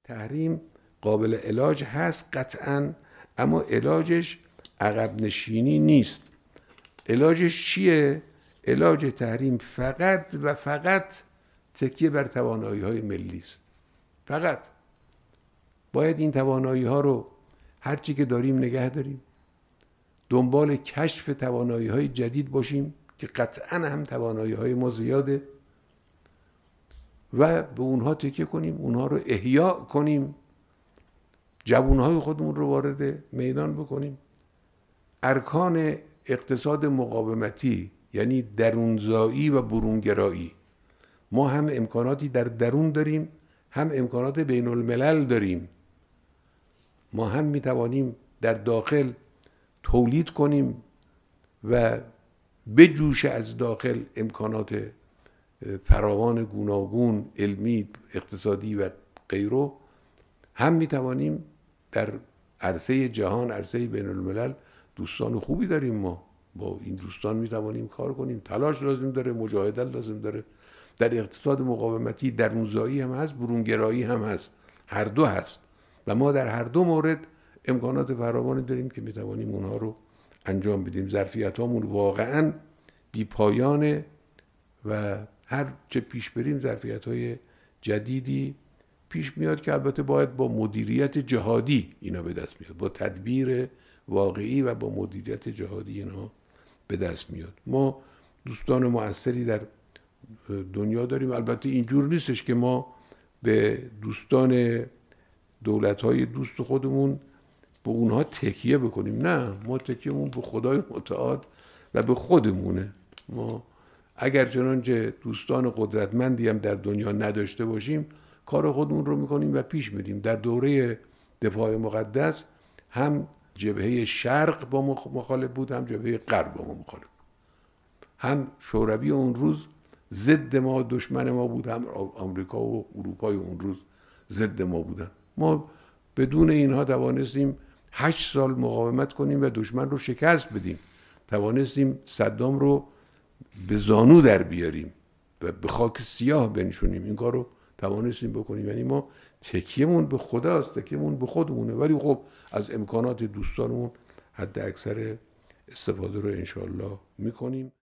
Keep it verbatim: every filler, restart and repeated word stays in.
تحریم قابل علاج هست قطعاً، اما علاجش عقب نشینی نیست. علاجش چیه؟ علاج تحریم فقط و فقط تکیه بر توانایی های ملی است. فقط باید این توانایی ها رو هرچی که داریم نگه داریم، دنبال کشف توانایی های جدید باشیم که قطعاً هم توانایی های ما زیاده و به اونها تکیه کنیم، اونها رو احیا کنیم، جوانهای خودمون رو وارد میدان بکنیم. ارکان اقتصاد مقاومتی یعنی درونزایی و برونگرایی، ما هم امکاناتی در درون داریم، هم امکانات بین الملل داریم. ما هم میتوانیم در داخل تولید کنیم و بجوشه از داخل امکانات فراوان گوناگون علمی، اقتصادی و غیره، هم میتوانیم در عرصه جهان، عرصه بین الملل دوستان خوبی داریم. ما با این دوستان میتوانیم کار کنیم. تلاش لازم داره، مجاهدت لازم داره. در اقتصاد مقاومتی درونزایی هم هست، برونگرایی هم هست، هر دو هست و ما در هر دو مورد امکانات فراوانی داریم که میتوانیم اونها رو انجام بدیم. ظرفیت هامون واقعا بی پایانه و هر چه پیش بریم ظرفیت های جدیدی پیش میاد که البته باید با مدیریت جهادی اینا به دست میاد، با تدبیر واقعی و با مدیریت جهادی اینا به دست میاد. ما دوستان مؤثری در دنیا داریم. البته اینجور نیستش که ما به دوستان دولت‌های دوست خودمون به اونها تکیه بکنیم، نه، ما تکیهمون به خدای متعال و به خودمونه. ما اگر چنانچه دوستان قدرتمندی هم در دنیا نداشته باشیم، کار خودمون رو میکنیم و پیش میدیم. در دوره دفاع مقدس هم جبهه شرق با ما مخالف بود، هم جبهه غرب با ما مخالف بود. هم شوروی اون روز ضد ما، دشمن ما بود، هم آمریکا و اروپای اون روز ضد ما بودن. ما بدون اینها توانستیم هشت سال مقاومت کنیم و دشمن رو شکست بدیم. توانستیم صدام رو به زانو در بیاریم و به خاک سیاه بنشونیم. این کار رو توانستیم بکنیم. یعنی ما تکیهمون به خداست، تکیهمون به خودمونه، ولی خب از امکانات دوستانمون حد اکثر استفاده رو انشاءالله میکنیم.